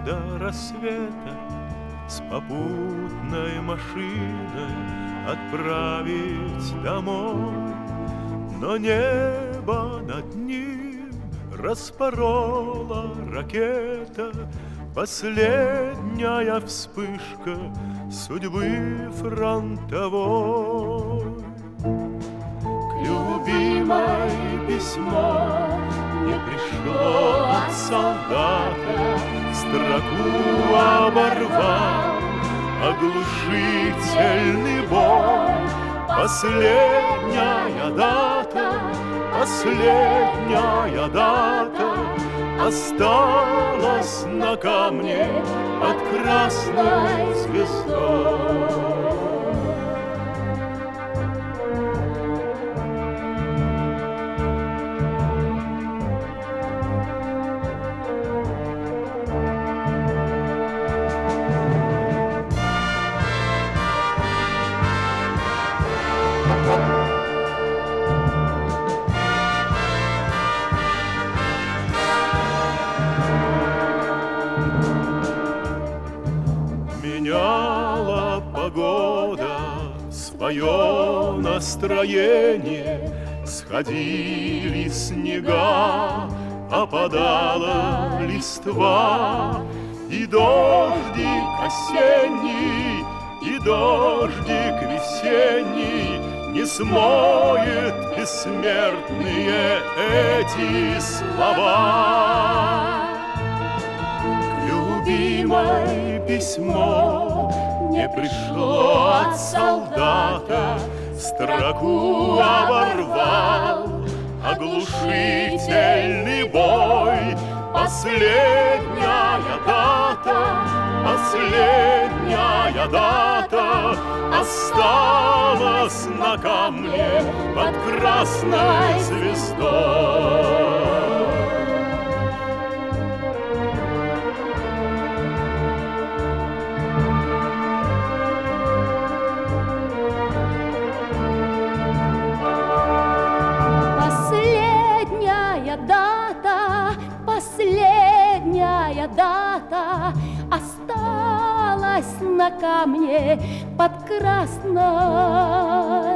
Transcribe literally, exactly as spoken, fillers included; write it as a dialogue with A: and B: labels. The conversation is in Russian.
A: до рассвета с попутной машиной отправить домой. Но небо над ним распорола ракета, последняя вспышка судьбы фронтовой. К любимой письмо не пришло от солдата, строку оборвал оглушительный бой. Последняя дата, последняя дата осталась на камне под красной звездой. Меняла погода свое настроение, сходили снега, опадала листва, и дождик осенний, и дождик весенний не смоет бессмертные эти слова. К любимой письмо не пришло от солдата, строку оборвал оглушительный бой. Последняя дата, последняя дата осталась на камне под красной звездой.
B: Дата, последняя дата осталась на камне под красной